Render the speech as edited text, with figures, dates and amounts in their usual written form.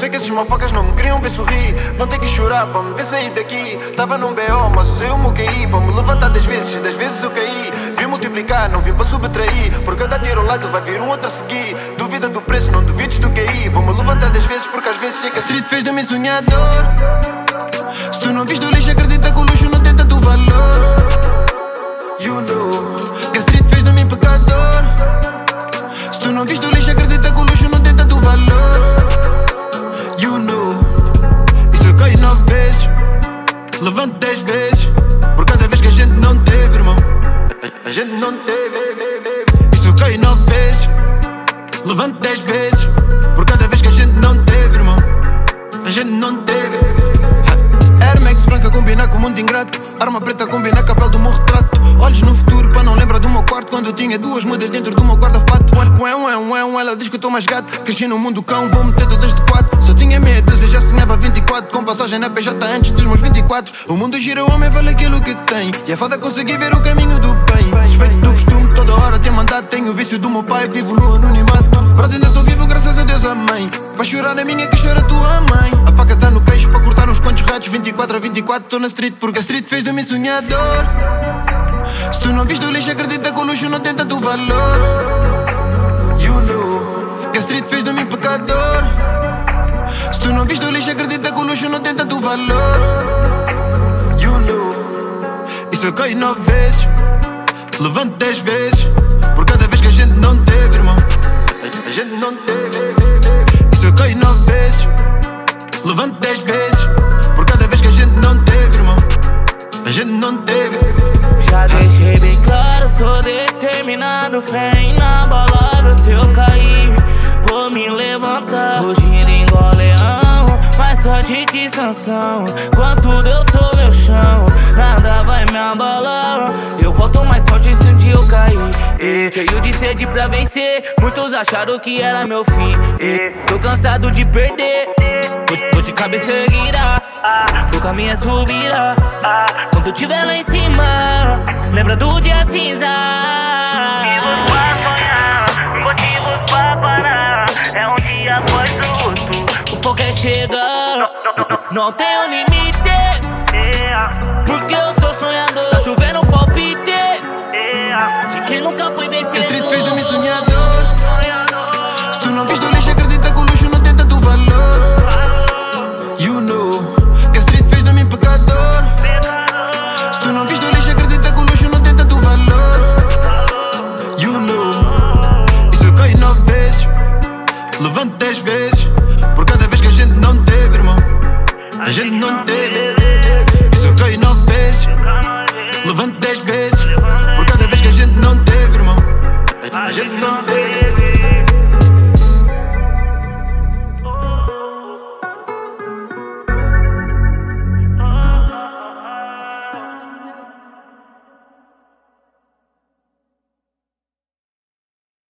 sei que esses mafacas não me queriam ver sorrir. Vão ter que chorar para me ver sair daqui. Tava num BO, mas eu me caí. Para me levantar 10 vezes eu caí. Vim multiplicar, não vim para subtrair. Por cada tiro ao lado vai vir um outro a seguir. Duvida do preço, não duvides do QI. Vou me levantar 10 vezes porque às vezes sei que a street fez de mim sonhador. Se tu não viste o lixo, acredita que o luxo não tem tanto valor. You know que a street fez de mim pecador. Se tu não viste o lixo, acredita que o luxo não tem tanto valor. You know. E se eu caio 9 vezes, levanto 10 vezes. Por cada vez que a gente não teve, irmão. A gente não teve. E se eu caio 9 vezes, levanto 10 vezes. Por cada vez que a gente não teve, irmão. A gente não teve. Air Max branca combina com o mundo ingrato. Arma preta combina com a pele do meu retrato. Olhos no futuro para não lembrar do meu quarto. Quando eu tinha 2 mudas dentro do meu guarda-fato. Ela diz que eu tô mais gato. Cresci no mundo cão, vou meter todas de 4. Só tinha meia dúzia, já sonhava 24. Com passagem na PJ antes dos meus 24. O mundo gira, o homem vale aquilo que tem. E é foda conseguir ver o caminho do bem. Suspeito do costume, toda hora tem mandado. Tenho o vício do meu pai, vivo no anonimato. Brother, ainda tô vivo, graças a Deus, amém. Vai chorar na minha que chora a tua mãe. A faca tá no queixo para cortar uns quantos ratos. 24 a 24 tô na street porque a street fez de mim sonhador. Se tu não viste o lixo, acredita que o luxo não tem tanto valor. You know que a street fez de mim pecador. Se tu não viste o lixo, acredita que o luxo não tem tanto valor. You know. E se eu caio 9 vezes, levanto 10 vezes. Por cada vez que a gente não teve, irmão. A gente não teve. E se eu caio 9 vezes, levanto 10 vezes. Por cada vez que a gente não teve, irmão. A gente não teve. Já deixei bem claro, sou determinado. Fé inabalável, se eu cair, vou me levantar. Rugindo igual leão, mas só de sanção. Quanto Deus sou meu chão, nada vai me abalar. Eu volto mais forte se um dia eu cair. Cheio de sede pra vencer, muitos acharam que era meu fim. Tô cansado de perder, tô de cabeça erguida. O caminho é subida. Quando eu tiver lá em cima, lembra do dia cinza. Motivos pra sonhar, motivos pra parar. É um dia após o outro, o fogo é chegar. Não tem um limite.